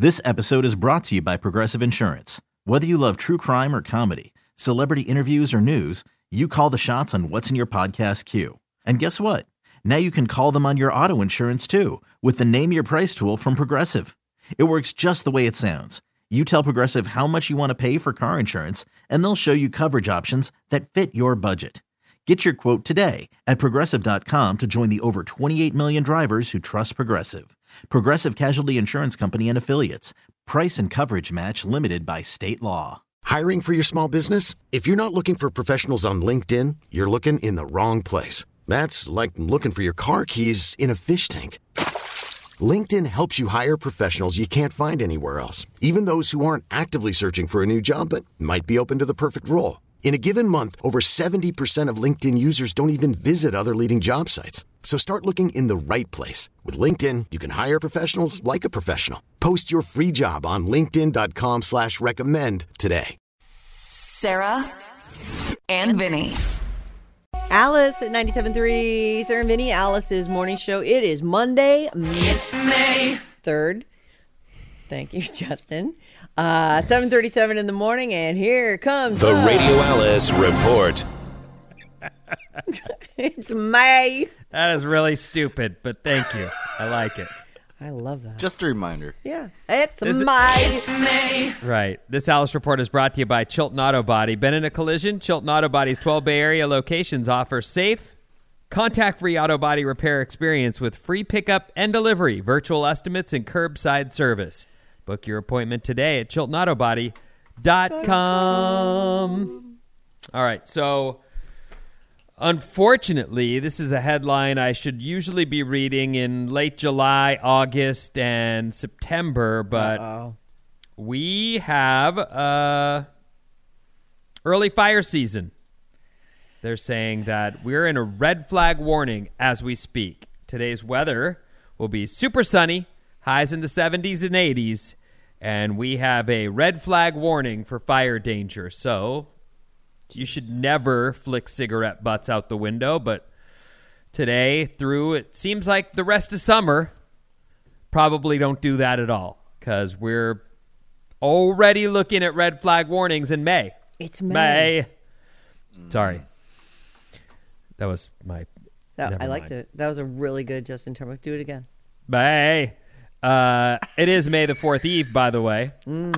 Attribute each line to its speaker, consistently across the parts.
Speaker 1: This episode is brought to you by Progressive Insurance. Whether you love true crime or comedy, celebrity interviews or news, you call the shots on what's in your podcast queue. And guess what? Now you can call them on your auto insurance too with the Name Your Price tool from Progressive. It works just the way it sounds. You tell Progressive how much you want to pay for car insurance, and they'll show you coverage options that fit your budget. Get your quote today at Progressive.com to join the over 28 million drivers who trust Progressive. Progressive Casualty Insurance Company and Affiliates. Price and coverage match limited by state law.
Speaker 2: Hiring for your small business? If you're not looking for professionals on LinkedIn, you're looking in the wrong place. That's like looking for your car keys in a fish tank. LinkedIn helps you hire professionals you can't find anywhere else, even those who aren't actively searching for a new job but might be open to the perfect role. In a given month, over 70% of LinkedIn users don't even visit other leading job sites. So start looking in the right place. With LinkedIn, you can hire professionals like a professional. Post your free job on linkedin.com/recommend today.
Speaker 3: Sarah and Vinny.
Speaker 4: Alice at 97.3. Sarah and Vinny, Alice's morning show. It is Monday, May 3rd. Thank you, Justin. 7:37 in the morning, and here comes
Speaker 5: the Radio Alice Report.
Speaker 4: It's May.
Speaker 6: That is really stupid, but thank you. I like it.
Speaker 4: I love that.
Speaker 7: Just a reminder.
Speaker 4: Yeah. It's May.
Speaker 6: Right. This Alice Report is brought to you by Chilton Auto Body. Been in a collision? Chilton Auto Body's 12 Bay Area locations offer safe, contact-free auto body repair experience with free pickup and delivery, virtual estimates, and curbside service. Book your appointment today at ChiltonAutoBody.com. All right, so unfortunately, this is a headline I should usually be reading in late July, August, and September, but we have early fire season. They're saying that we're in a red flag warning as we speak. Today's weather will be super sunny, highs in the 70s and 80s, and we have a red flag warning for fire danger. So you should never flick cigarette butts out the window, but today through, it seems like the rest of summer, probably don't do that at all because we're already looking at red flag warnings in May.
Speaker 4: It's May.
Speaker 6: Sorry. That was my...
Speaker 4: I liked it. That was a really good Justin Timberlake. Do it again.
Speaker 6: May. It is May the 4th Eve, by the way.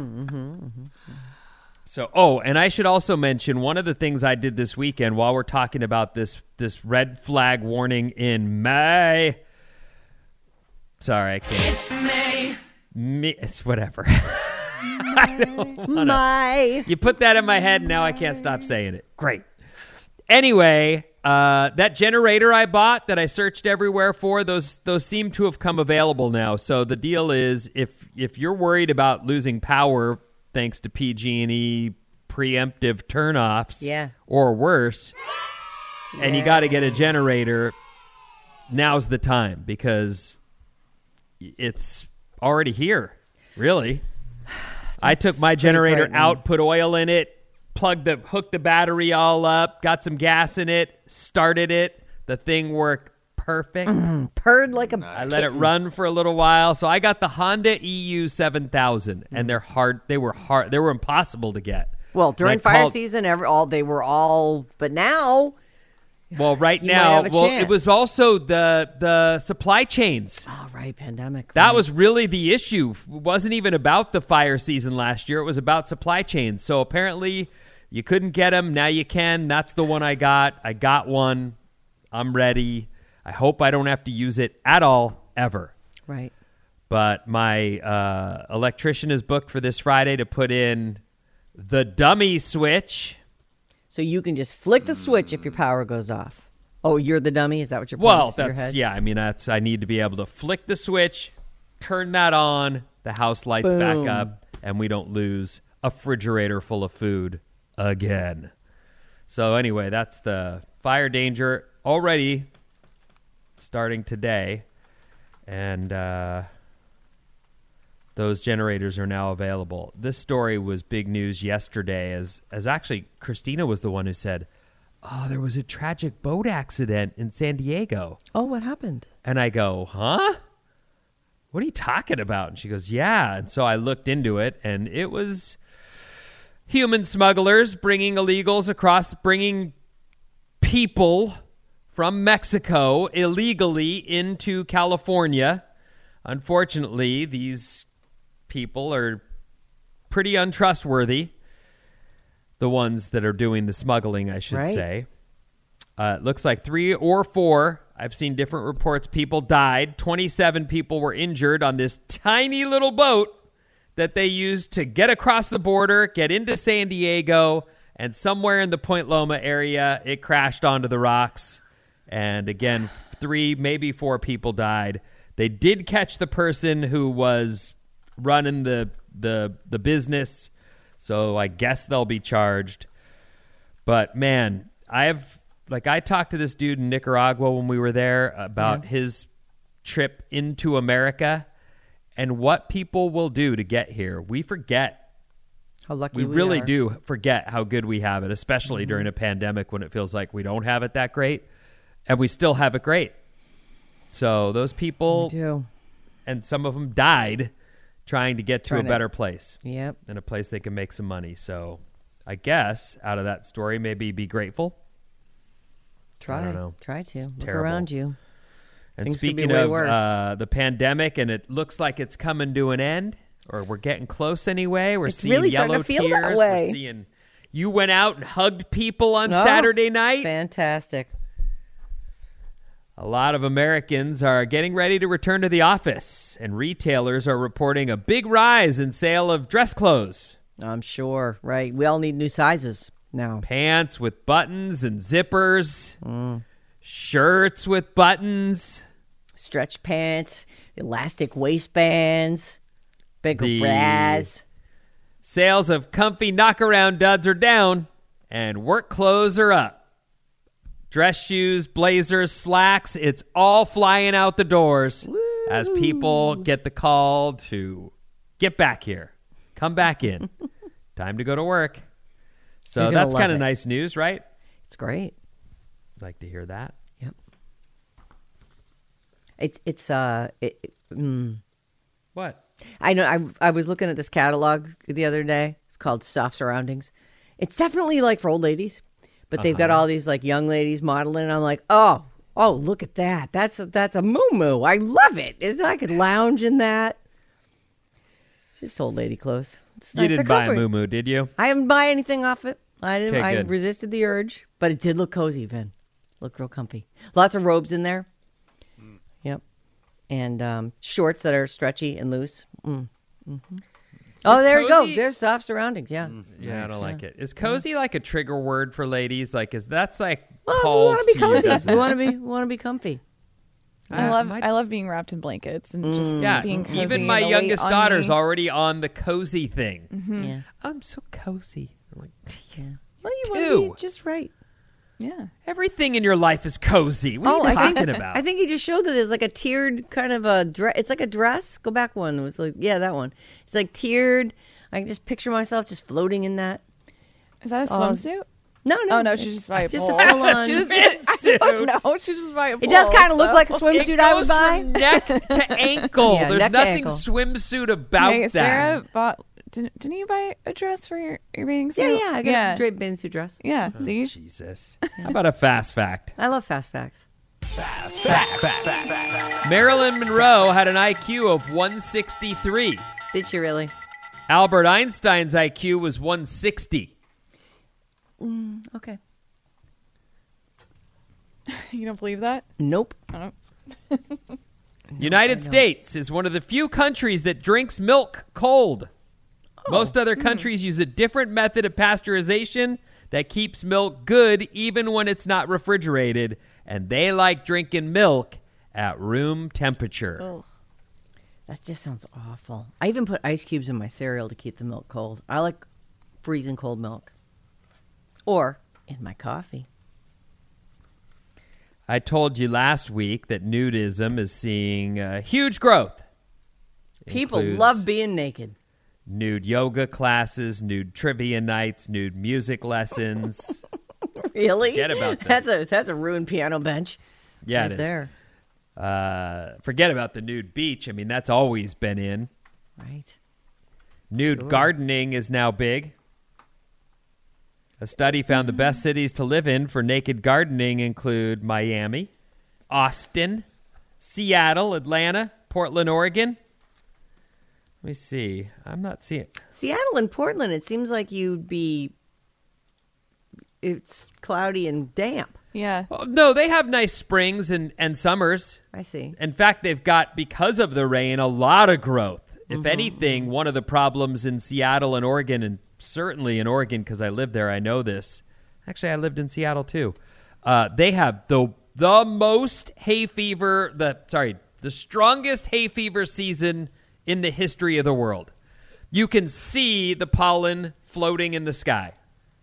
Speaker 6: So, and I should also mention one of the things I did this weekend while we're talking about this red flag warning in May. Sorry, I can't.
Speaker 3: It's May.
Speaker 6: It's whatever. I don't wanna.
Speaker 4: May.
Speaker 6: You put that in my head, and now I can't stop saying it. Great. Anyway, that generator I bought that I searched everywhere for, those seem to have come available now. So the deal is, if you're worried about losing power thanks to PG&E preemptive turnoffs, or worse, and you got to get a generator, now's the time because it's already here. Really, I took my generator out, put oil in it. Hooked the battery all up, got some gas in it, started it. The thing worked perfect.
Speaker 4: Purred like a...
Speaker 6: I let it run for a little while. So I got the Honda EU 7000, and they're hard. They were hard. They were impossible to get.
Speaker 4: Well, during fire season, they were all... But now...
Speaker 6: Well, right now, it was also the supply chains.
Speaker 4: Oh, right, pandemic.
Speaker 6: That was really the issue. It wasn't even about the fire season last year. It was about supply chains. So apparently... You couldn't get them. Now you can. That's the one I got. I got one. I'm ready. I hope I don't have to use it at all, ever.
Speaker 4: Right.
Speaker 6: But my electrician is booked for this Friday to put in the dummy switch.
Speaker 4: So you can just flick the switch if your power goes off. Oh, you're the dummy? Is that what you're putting
Speaker 6: Well,
Speaker 4: your head?
Speaker 6: I mean, I need to be able to flick the switch, turn that on, the house lights back up, and we don't lose a refrigerator full of food again. So anyway, that's the fire danger already starting today, and those generators are now available. This story was big news yesterday, as actually Christina was the one who said, oh, there was a tragic boat accident in San Diego.
Speaker 4: Oh, what happened?
Speaker 6: And I go, huh? what are you talking about? And she goes, yeah. And so I looked into it, and it was human smugglers bringing illegals across, bringing people from Mexico illegally into California. Unfortunately, these people are pretty untrustworthy. The ones that are doing the smuggling, I should say. It looks like 3 or 4. I've seen different reports. People died. 27 people were injured on this tiny little boat that they used to get across the border, get into San Diego, and somewhere in the Point Loma area, it crashed onto the rocks. And again, 3, maybe 4 people died. They did catch the person who was running the business, so I guess they'll be charged. But man, I talked to this dude in Nicaragua when we were there about his trip into America and what people will do to get here. We forget.
Speaker 4: How lucky
Speaker 6: we really
Speaker 4: are.
Speaker 6: do forget how good we have it, especially during a pandemic when it feels like we don't have it that great, and we still have it great. So those people, and some of them died trying to get to a better place.
Speaker 4: Yep.
Speaker 6: And a place they can make some money. So I guess out of that story, maybe be grateful.
Speaker 4: Try.
Speaker 6: I don't know.
Speaker 4: Try to.
Speaker 6: It's
Speaker 4: Look
Speaker 6: terrible.
Speaker 4: around you.
Speaker 6: And
Speaker 4: Things could be
Speaker 6: speaking
Speaker 4: way
Speaker 6: of
Speaker 4: worse.
Speaker 6: the pandemic, and it looks like it's coming to an end, or we're getting close anyway. We're
Speaker 4: It's
Speaker 6: seeing
Speaker 4: really
Speaker 6: yellow
Speaker 4: starting to feel that
Speaker 6: tears.
Speaker 4: way.
Speaker 6: We're seeing you went out and hugged people on
Speaker 4: Oh,
Speaker 6: Saturday night.
Speaker 4: Fantastic.
Speaker 6: A lot of Americans are getting ready to return to the office, and retailers are reporting a big rise in sale of dress clothes.
Speaker 4: I'm sure. Right. We all need new sizes now.
Speaker 6: Pants with buttons and zippers, shirts with buttons.
Speaker 4: Stretch pants, elastic waistbands, bigger
Speaker 6: The-
Speaker 4: bras.
Speaker 6: Sales of comfy knockaround duds are down, and work clothes are up. Dress shoes, blazers, slacks, it's all flying out the doors as people get the call to get back here. Come back in. Time to go to work. So
Speaker 4: You're gonna
Speaker 6: that's
Speaker 4: love
Speaker 6: kind of
Speaker 4: it.
Speaker 6: nice news, right?
Speaker 4: It's great.
Speaker 6: Like to hear that.
Speaker 4: Yep.
Speaker 6: What?
Speaker 4: I know. I was looking at this catalog the other day. It's called Soft Surroundings. It's definitely like for old ladies, but they've got all these like young ladies modeling. And I'm like, oh, look at that. That's a muumuu. I love it. I could lounge in that. Just old lady clothes. It's
Speaker 6: You
Speaker 4: nice.
Speaker 6: didn't
Speaker 4: They're
Speaker 6: buy a
Speaker 4: comfort.
Speaker 6: muumuu, did you?
Speaker 4: I didn't buy anything off it. I didn't.
Speaker 6: Okay,
Speaker 4: I
Speaker 6: good.
Speaker 4: resisted the urge, but it did look cozy, Vin. Looked real comfy. Lots of robes in there. Yep, and shorts that are stretchy and loose. Mm-hmm. Oh, there you go.
Speaker 6: cozy-
Speaker 4: There's soft surroundings. Yeah.
Speaker 6: Yeah, I don't like it. Is cozy like a trigger word for ladies? Like, that's like
Speaker 4: Well, we
Speaker 6: calls
Speaker 4: want to be
Speaker 6: you,
Speaker 4: cozy.
Speaker 6: doesn't
Speaker 4: We
Speaker 6: it?
Speaker 4: want to be comfy.
Speaker 7: I love being wrapped in blankets and just
Speaker 6: Yeah,
Speaker 7: being cozy.
Speaker 6: even
Speaker 7: and
Speaker 6: my
Speaker 7: the weight
Speaker 6: youngest
Speaker 7: on
Speaker 6: daughter's
Speaker 7: me.
Speaker 6: already on the cozy thing.
Speaker 4: Yeah.
Speaker 6: I'm so cozy. I'm like,
Speaker 4: Well, you
Speaker 6: too.
Speaker 4: want to be just right.
Speaker 7: Yeah.
Speaker 6: everything in your life is cozy. What are you talking about?
Speaker 4: I think he just showed that there's like a tiered kind of a dress. It's like a dress. Go back one. It was like, yeah, that one. It's like tiered. I can just picture myself just floating in that.
Speaker 7: Is that a swimsuit?
Speaker 4: No.
Speaker 7: Oh no, she's just by a
Speaker 4: Just
Speaker 7: pole.
Speaker 4: a full-on.
Speaker 7: She's just, I don't know. She's just by a pole.
Speaker 4: It does kind of look
Speaker 7: so-
Speaker 4: like a
Speaker 6: it
Speaker 4: swimsuit I would
Speaker 6: goes
Speaker 4: buy.
Speaker 6: from neck to ankle.
Speaker 4: Yeah,
Speaker 6: There's
Speaker 4: neck to
Speaker 6: nothing
Speaker 4: ankle.
Speaker 6: swimsuit about
Speaker 7: Okay,
Speaker 6: that.
Speaker 7: Sarah bought. Didn't you buy a dress for your bathing suit?
Speaker 4: Yeah, I got a draped bathing suit dress.
Speaker 7: Yeah. See.
Speaker 6: Jesus. How about a fast fact?
Speaker 4: I love fast facts.
Speaker 6: Marilyn Monroe had an IQ of 163.
Speaker 4: Did she really?
Speaker 6: Albert Einstein's IQ was 160.
Speaker 4: Okay.
Speaker 7: You don't believe that?
Speaker 4: Nope.
Speaker 6: United States is one of the few countries that drinks milk cold. Most other countries use a different method of pasteurization that keeps milk good even when it's not refrigerated, and they like drinking milk at room temperature.
Speaker 4: That just sounds awful. I even put ice cubes in my cereal to keep the milk cold. I like freezing cold milk. Or in my coffee.
Speaker 6: I told you last week that nudism is seeing huge growth.
Speaker 4: People
Speaker 6: Includes
Speaker 4: love being naked.
Speaker 6: nude yoga classes, nude trivia nights, nude music lessons.
Speaker 4: Really?
Speaker 6: Forget about that.
Speaker 4: That's a ruined piano bench.
Speaker 6: Yeah,
Speaker 4: right
Speaker 6: it is.
Speaker 4: there.
Speaker 6: Forget about the nude beach. I mean, that's always been in.
Speaker 4: Right.
Speaker 6: Nude gardening is now big. A study found the best cities to live in for naked gardening include Miami, Austin, Seattle, Atlanta, Portland, Oregon. Let me see. I'm not seeing it.
Speaker 4: Seattle and Portland, it seems like it's cloudy and damp.
Speaker 7: Yeah.
Speaker 6: Well, no, they have nice springs and summers.
Speaker 4: I see.
Speaker 6: In fact, they've got, because of the rain, a lot of growth. If anything, one of the problems in Seattle and Oregon, and certainly in Oregon because I live there, I know this. Actually, I lived in Seattle too. They have the most hay fever, the strongest hay fever season in the history of the world. You can see the pollen floating in the sky.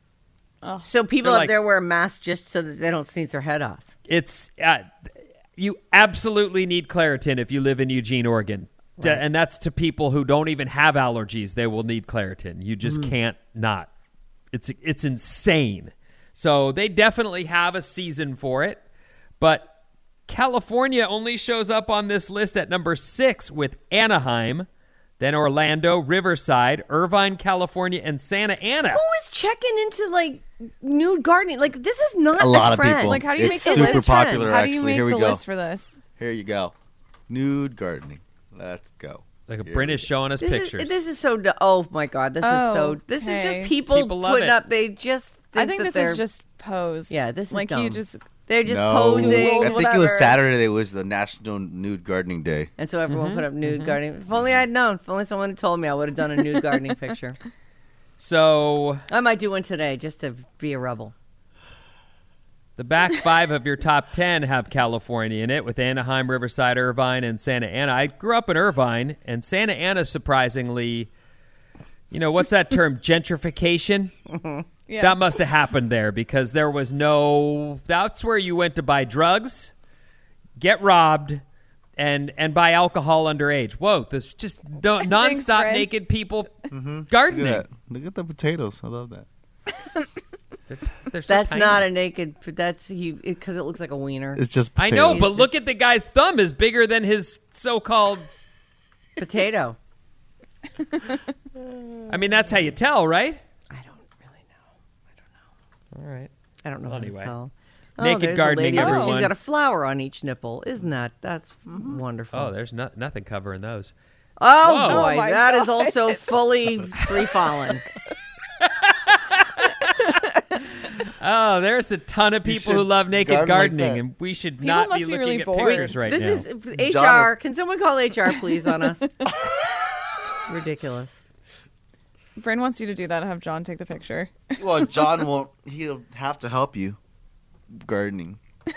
Speaker 4: So people
Speaker 6: They're
Speaker 4: up there wear masks just so that they don't sneeze their head off.
Speaker 6: It's you absolutely need Claritin if you live in Eugene, Oregon. Right. And that's to people who don't even have allergies. They will need Claritin. You just can't not. It's insane. So they definitely have a season for it. But California only shows up on this list at number 6 with Anaheim, then Orlando, Riverside, Irvine, California, and Santa Ana.
Speaker 4: Who is checking into nude gardening? Like, this is not
Speaker 8: a lot
Speaker 4: trend.
Speaker 8: of people.
Speaker 7: Like, how do you
Speaker 8: it's
Speaker 7: make the
Speaker 8: super
Speaker 7: list?
Speaker 8: popular,
Speaker 7: How do you
Speaker 8: actually.
Speaker 7: make
Speaker 8: Here we
Speaker 7: the
Speaker 8: go.
Speaker 7: list for this?
Speaker 8: Here you go. Nude gardening. Let's go.
Speaker 6: Like Bryn is showing us pictures.
Speaker 4: This is so. Oh my God! This is
Speaker 7: okay.
Speaker 4: just people
Speaker 6: love
Speaker 4: putting
Speaker 6: it.
Speaker 4: up. They just.
Speaker 7: I think
Speaker 4: that
Speaker 7: this is just pose.
Speaker 4: Yeah, this is
Speaker 7: like
Speaker 4: dumb.
Speaker 7: you just.
Speaker 4: They're just
Speaker 8: No.
Speaker 4: posing.
Speaker 8: I think it
Speaker 7: whatever.
Speaker 8: was Saturday. It was the National Nude Gardening Day.
Speaker 4: And so everyone put up nude gardening. If only I'd known. If only someone had told me, I would have done a nude gardening picture.
Speaker 6: So
Speaker 4: I might do one today just to be a rebel.
Speaker 6: the back 5 of your top 10 have California in it, with Anaheim, Riverside, Irvine, and Santa Ana. I grew up in Irvine, and Santa Ana, surprisingly, what's that term? Gentrification?
Speaker 7: Yeah.
Speaker 6: That must have happened there because there was that's where you went to buy drugs, get robbed, and buy alcohol underage. Whoa, there's just nonstop
Speaker 7: Fred.
Speaker 6: naked people gardening.
Speaker 8: Look at that. Look at the potatoes. I love that.
Speaker 6: They're so
Speaker 4: That's
Speaker 6: tiny.
Speaker 4: not a naked. That's because it looks like a wiener.
Speaker 8: It's just
Speaker 6: I
Speaker 8: potatoes.
Speaker 6: know, but look at the guy's thumb is bigger than his so-called.
Speaker 4: Potato.
Speaker 6: I mean, that's how you tell, right?
Speaker 4: I don't really know.
Speaker 6: All right.
Speaker 4: I don't know
Speaker 6: Anyway.
Speaker 4: how to tell.
Speaker 6: Naked
Speaker 4: there's a
Speaker 6: gardening,
Speaker 4: lady.
Speaker 6: everyone.
Speaker 4: She's got a flower on each nipple. Isn't that's wonderful?
Speaker 6: Oh, there's nothing covering those.
Speaker 4: Oh,
Speaker 6: Whoa.
Speaker 4: boy,
Speaker 7: Oh, my
Speaker 4: that is
Speaker 7: God.
Speaker 4: also fully free falling.
Speaker 6: Oh, there's a ton of people who
Speaker 8: should
Speaker 6: love naked
Speaker 8: garden like
Speaker 6: gardening,
Speaker 8: that.
Speaker 6: and we should
Speaker 7: People
Speaker 6: not
Speaker 7: must
Speaker 6: be
Speaker 7: be
Speaker 6: looking
Speaker 7: really
Speaker 6: at
Speaker 7: bored.
Speaker 6: pictures right
Speaker 4: This
Speaker 6: now.
Speaker 4: is HR.
Speaker 8: John-
Speaker 4: Can someone call HR, please, on us? It's ridiculous.
Speaker 7: Bryn wants you to do that. Have John take the picture.
Speaker 8: Well, John won't. He'll have to help you gardening.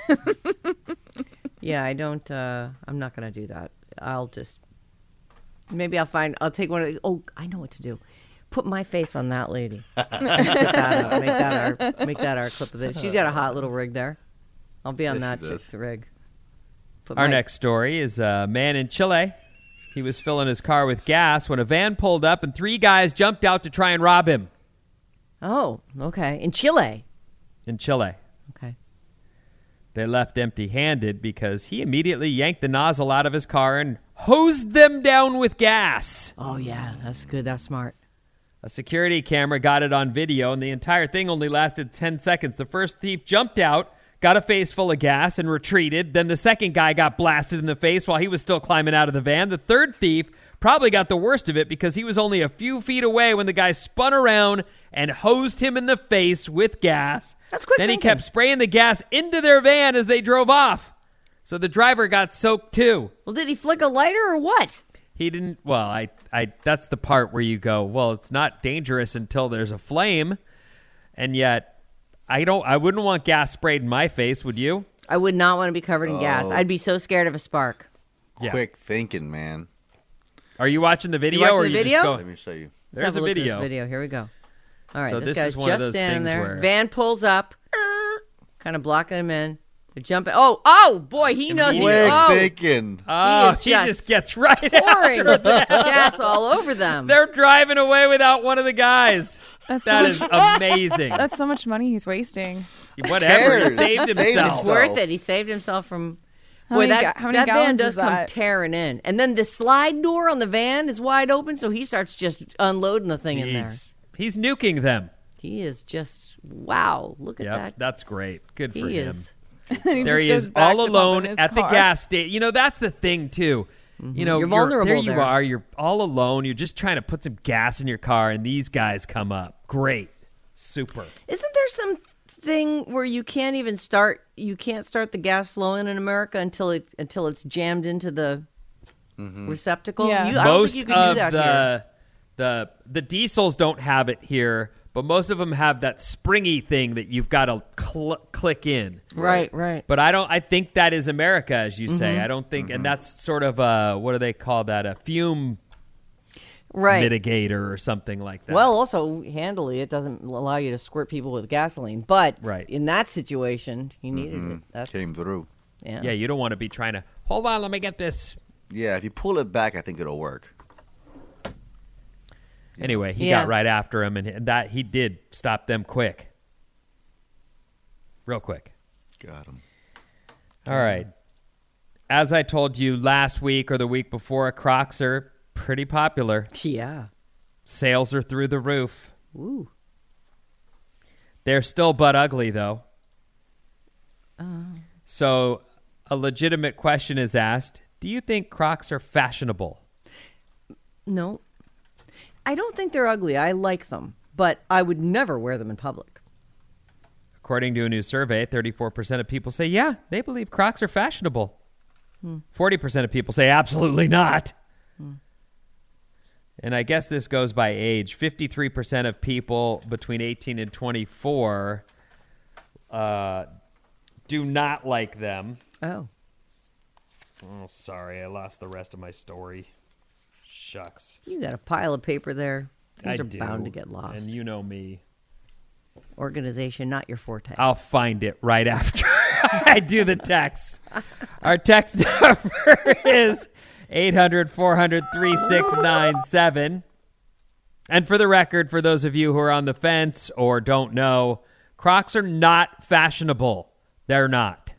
Speaker 4: Yeah, I don't. I'm not going to do that. I'll just. Maybe I'll take one of the. Oh, I know what to do. Put my face on that lady. Get that up. Make that our clip of this. She's got a hot little rig there. I'll be on
Speaker 8: Yes,
Speaker 4: that
Speaker 8: she does.
Speaker 4: chick's rig.
Speaker 6: Our next story is a man in Chile. He was filling his car with gas when a van pulled up and 3 guys jumped out to try and rob him
Speaker 4: Oh, okay. In Chile.
Speaker 6: in Chile.
Speaker 4: Okay.
Speaker 6: They left empty-handed because he immediately yanked the nozzle out of his car and hosed them down with gas.
Speaker 4: Oh yeah, that's good. That's smart.
Speaker 6: A security camera got it on video, and the entire thing only lasted 10 seconds. The first thief jumped out, got a face full of gas, and retreated. Then the second guy got blasted in the face while he was still climbing out of the van. The third thief probably got the worst of it because he was only a few feet away when the guy spun around and hosed him in the face with gas.
Speaker 4: That's quick
Speaker 6: Then he
Speaker 4: thinking.
Speaker 6: kept spraying the gas into their van as they drove off. So the driver got soaked too.
Speaker 4: Well, did he flick a lighter or what?
Speaker 6: He didn't. Well, I that's the part where you go, well, it's not dangerous until there's a flame. And yet I wouldn't want gas sprayed in my face, would you?
Speaker 4: I would not want to be covered in gas. I'd be so scared of a spark.
Speaker 6: Yeah.
Speaker 8: Quick thinking, man.
Speaker 6: Are you watching the video
Speaker 4: watching
Speaker 6: or
Speaker 4: the
Speaker 6: you
Speaker 4: video?
Speaker 6: just
Speaker 8: Let
Speaker 6: go?
Speaker 8: me show you.
Speaker 4: Let's
Speaker 6: There's
Speaker 4: have
Speaker 6: a
Speaker 4: look at this
Speaker 6: video.
Speaker 4: video. Here we go. All right,
Speaker 6: So
Speaker 4: this
Speaker 6: this
Speaker 4: guy's
Speaker 6: is one of
Speaker 4: just
Speaker 6: those
Speaker 4: standing
Speaker 6: things
Speaker 4: there.
Speaker 6: where-
Speaker 4: Van pulls up, kind of blocking him in. They're jumping. Oh, boy, he knows.
Speaker 8: Quick
Speaker 4: Oh,
Speaker 8: thinking.
Speaker 6: Oh,
Speaker 4: is
Speaker 6: he
Speaker 4: just
Speaker 6: just gets right
Speaker 4: pouring
Speaker 6: after them.
Speaker 4: gas all over them.
Speaker 6: They're driving away without one of the guys.
Speaker 7: That's
Speaker 6: That
Speaker 7: so
Speaker 6: is
Speaker 7: much-
Speaker 6: amazing.
Speaker 7: That's so much money he's wasting.
Speaker 6: Whatever. He
Speaker 8: cares?
Speaker 6: saved
Speaker 8: Saved
Speaker 6: himself.
Speaker 4: It's worth it. He saved himself from.
Speaker 7: How
Speaker 4: Boy,
Speaker 7: many
Speaker 4: that van
Speaker 7: gallons
Speaker 4: does
Speaker 7: is
Speaker 4: come
Speaker 7: that?
Speaker 4: tearing in. And then the slide door on the van is wide open, so he starts just unloading the thing in there.
Speaker 6: He's nuking them.
Speaker 4: He is just, wow, look at
Speaker 6: Yep,
Speaker 4: that.
Speaker 6: that's great. Good for
Speaker 4: He
Speaker 6: him.
Speaker 4: is.
Speaker 6: There he is, all alone at the gas station. You know, that's the thing, too. You know,
Speaker 4: You're vulnerable
Speaker 6: there you
Speaker 4: there.
Speaker 6: are. You're all alone. You're just trying to put some gas in your car, and these guys come up. Great. Super.
Speaker 4: Isn't there something where you can't start the gas flowing in America until it's jammed into the receptacle?
Speaker 7: Yeah.
Speaker 4: I don't
Speaker 6: Most
Speaker 4: think you can do
Speaker 6: of
Speaker 4: that here.
Speaker 6: the diesels don't have it here, but most of them have that springy thing that you've got to click in.
Speaker 4: Right.
Speaker 6: But I think that is America, as you say.
Speaker 4: Mm-hmm.
Speaker 6: I don't think, and that's sort of what do they call that? A fume mitigator or something like that.
Speaker 4: Well, also handily, it doesn't allow you to squirt people with gasoline. But in that situation, he needed it. That's,
Speaker 8: Came through.
Speaker 6: yeah, you don't want to be trying to hold on. Let me get this.
Speaker 8: Yeah, if you pull it back, I think it'll work.
Speaker 6: Anyway, he
Speaker 4: Yeah.
Speaker 6: got right after him, and that he did stop them quick, real quick.
Speaker 8: Got him.
Speaker 6: All right. As I told you last week or the week before, Crocs are pretty popular.
Speaker 4: Yeah.
Speaker 6: Sales are through the roof.
Speaker 4: Ooh.
Speaker 6: They're still butt ugly, though. So a legitimate question is asked. Do you think Crocs are fashionable?
Speaker 4: No. I don't think they're ugly. I like them. But I would never wear them in public.
Speaker 6: According to a new survey, 34% of people say, yeah, they believe Crocs are fashionable. 40% of people say, absolutely not. And I guess this goes by age. 53% of people between 18 and 24 do not like them.
Speaker 4: Oh.
Speaker 6: Oh, sorry. I lost the rest of my story. Shucks.
Speaker 4: You got a pile of paper there. These
Speaker 6: I
Speaker 4: are
Speaker 6: do.
Speaker 4: bound to get lost.
Speaker 6: And you know me.
Speaker 4: Organization, not your forte.
Speaker 6: I'll find it right after I do the text. Our text number is 800-400-3697. And for the record, for those of you who are on the fence or don't know, Crocs are not fashionable. They're not.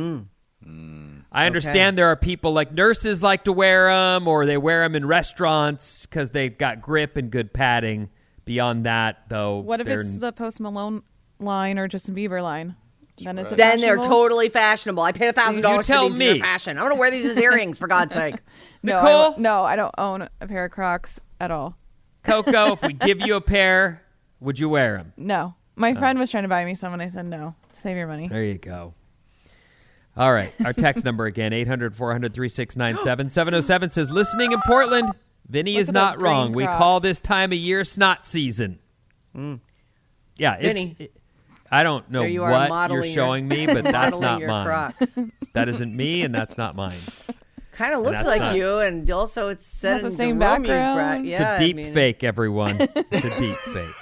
Speaker 6: I understand there are people like nurses like to wear them, or they wear them in restaurants because they've got grip and good padding. Beyond that, though,
Speaker 7: What if it's the Post Malone line or Justin Bieber line? Then is it
Speaker 4: Then they're
Speaker 7: fashionable?
Speaker 4: totally fashionable. I paid $1,000
Speaker 6: You tell
Speaker 4: for these. These
Speaker 6: me.
Speaker 4: are fashion. I'm going to wear these as earrings, for God's sake.
Speaker 6: Nicole?
Speaker 7: No, I don't own a pair of Crocs at all.
Speaker 6: Coco, if we give you a pair, would you wear them?
Speaker 7: No. My friend was trying to buy me some, and I said no. Save your money.
Speaker 6: There you go. All right. Our text number again, 800-400-3697. 707 says, listening in Portland, Vinny
Speaker 7: Look
Speaker 6: is
Speaker 7: at
Speaker 6: not
Speaker 7: those green
Speaker 6: wrong. We
Speaker 7: Crocs.
Speaker 6: call this time of year snot season. Yeah,
Speaker 4: Vinny.
Speaker 6: I don't know
Speaker 4: There you are,
Speaker 6: what you're
Speaker 4: modeling
Speaker 6: showing me, but that's
Speaker 4: modeling
Speaker 6: not
Speaker 4: your
Speaker 6: mine.
Speaker 4: Crocs.
Speaker 6: That isn't me, and that's not mine.
Speaker 4: Kind of looks
Speaker 6: that's
Speaker 4: like
Speaker 6: not-
Speaker 4: you, and also it's set
Speaker 7: Has the
Speaker 4: in
Speaker 7: same
Speaker 4: Roman
Speaker 7: background.
Speaker 6: It's
Speaker 4: Yeah,
Speaker 6: a deep
Speaker 4: I mean,
Speaker 6: fake, everyone. It's a deep fake.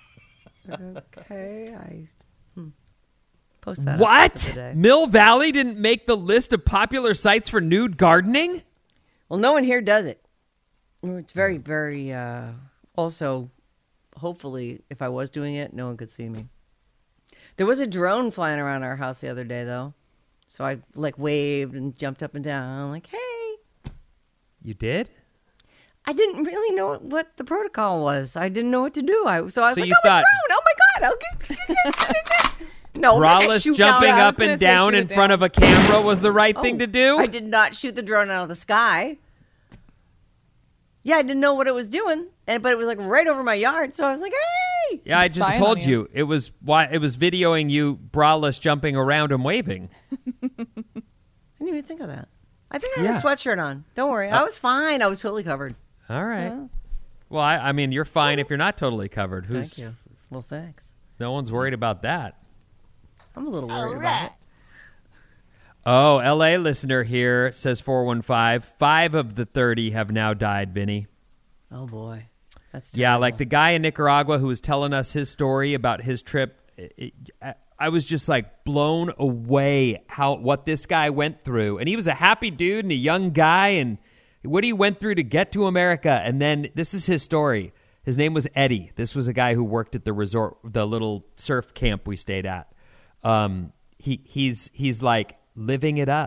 Speaker 4: Okay, post that. up
Speaker 6: What?
Speaker 4: today.
Speaker 6: Mill Valley didn't make the list of popular sites for nude gardening?
Speaker 4: Well, no one here does it. It's very, very. Also, hopefully, if I was doing it, no one could see me. There was a drone flying around our house the other day, though, so I waved and jumped up and down, like, "Hey!"
Speaker 6: You did?
Speaker 4: I didn't really know what the protocol was. I didn't know what to do. I was
Speaker 6: So
Speaker 4: like,
Speaker 6: you
Speaker 4: "Oh,
Speaker 6: thought-
Speaker 4: it's drone! Oh my God! No, I'm not gonna
Speaker 6: Braless
Speaker 4: shoot
Speaker 6: jumping
Speaker 4: down.
Speaker 7: I was
Speaker 6: up
Speaker 7: gonna
Speaker 6: and
Speaker 7: say
Speaker 6: down
Speaker 7: shoot
Speaker 6: in
Speaker 7: it
Speaker 6: front
Speaker 7: down.
Speaker 6: of a camera was the right thing to do?
Speaker 4: I did not shoot the drone out of the sky. Yeah, I didn't know what it was doing, but it was like right over my yard. So I was like, "Hey!"
Speaker 6: Yeah, I just
Speaker 7: spying
Speaker 6: told
Speaker 7: on
Speaker 6: you.
Speaker 7: you.
Speaker 6: It was videoing you braless jumping around and waving.
Speaker 4: I didn't even think of that. I think I
Speaker 6: Yeah.
Speaker 4: had a sweatshirt on. Don't worry, I was fine. I was totally covered.
Speaker 6: All right. Well, I mean, you're fine if you're not totally covered.
Speaker 4: Thank you. Well, thanks.
Speaker 6: No one's worried about that.
Speaker 4: I'm a little worried about it.
Speaker 6: Oh, L.A. listener here says 415. 5 of the 30 have now died, Vinny.
Speaker 4: Oh boy, that's
Speaker 6: Yeah,
Speaker 4: terrible.
Speaker 6: like the guy in Nicaragua who was telling us his story about his trip. I was just like blown away what this guy went through. And he was a happy dude and a young guy, and what he went through to get to America. And then this is his story. His name was Eddie. This was a guy who worked at the resort, the little surf camp we stayed at. He's like living it up.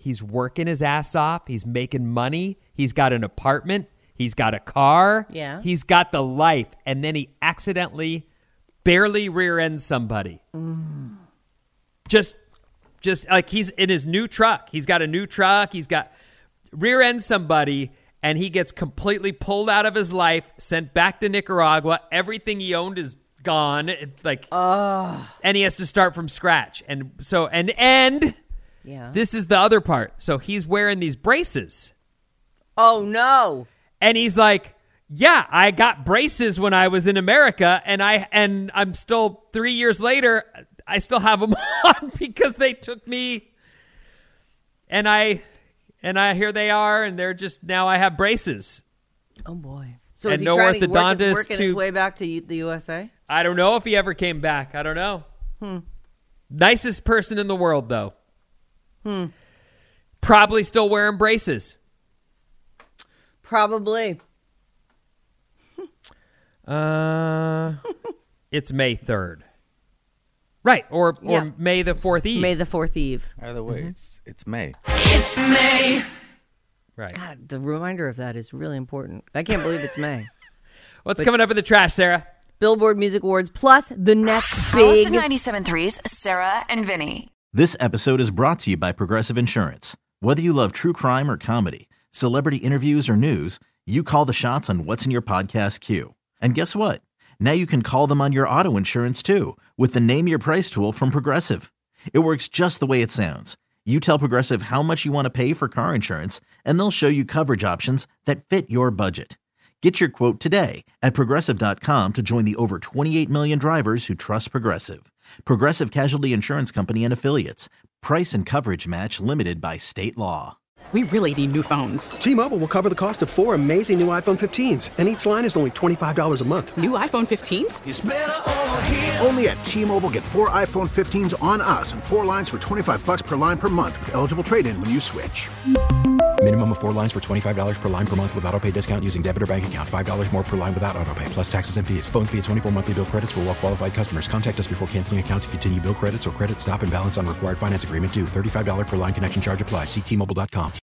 Speaker 6: He's working his ass off. He's making money. He's got an apartment. He's got a car.
Speaker 4: Yeah.
Speaker 6: He's got the life. And then he accidentally barely rear ends somebody. Just like he's in his new truck. He's got a new truck. He's got rear ends somebody, and he gets completely pulled out of his life, sent back to Nicaragua. Everything he owned is gone. And he has to start from scratch. And so,
Speaker 4: Yeah.
Speaker 6: this is the other part. So he's wearing these braces.
Speaker 4: Oh, no.
Speaker 6: And he's like, yeah, I got braces when I was in America, and I'm still 3 years later, I still have them on because they took me, and here they are, and they're just, now I have braces.
Speaker 4: Oh, boy. So
Speaker 6: And
Speaker 4: is he
Speaker 6: no
Speaker 4: trying to
Speaker 6: orthodontist
Speaker 4: working
Speaker 6: to-
Speaker 4: his way back to the USA?
Speaker 6: I don't know if he ever came back. I don't know. Nicest person in the world, though. Probably still wearing braces.
Speaker 4: Probably.
Speaker 6: It's May 3rd. Right, or
Speaker 4: Yeah.
Speaker 6: May the 4th Eve.
Speaker 4: May the 4th Eve.
Speaker 8: Either way, it's May.
Speaker 6: Right.
Speaker 4: God, the reminder of that is really important. I can't believe it's May.
Speaker 6: What's coming up in the trash, Sarah?
Speaker 4: Billboard Music Awards plus the next
Speaker 3: Alice
Speaker 4: big...
Speaker 3: 97.3's Sarah and Vinny.
Speaker 1: This episode is brought to you by Progressive Insurance. Whether you love true crime or comedy, celebrity interviews or news, you call the shots on what's in your podcast queue. And guess what? Now you can call them on your auto insurance too with the Name Your Price tool from Progressive. It works just the way it sounds. You tell Progressive how much you want to pay for car insurance, and they'll show you coverage options that fit your budget. Get your quote today at Progressive.com to join the over 28 million drivers who trust Progressive. Progressive Casualty Insurance Company and Affiliates. Price and coverage match limited by state law.
Speaker 9: We really need new phones.
Speaker 10: T-Mobile will cover the cost of 4 amazing new iPhone 15s, and each line is only $25 a month.
Speaker 9: New iPhone 15s?
Speaker 11: It's better over here. Only at T-Mobile, get 4 iPhone 15s on us and 4 lines for $25 per line per month with eligible trade-in when you switch.
Speaker 12: Minimum of 4 lines for $25 per line per month with autopay discount using debit or bank account. $5 more per line without autopay, plus taxes and fees. Phone fee at 24 monthly bill credits for well-qualified customers. Contact us before canceling account to continue bill credits or credit stop and balance on required finance agreement due. $35 per line connection charge applies. See T-Mobile.com.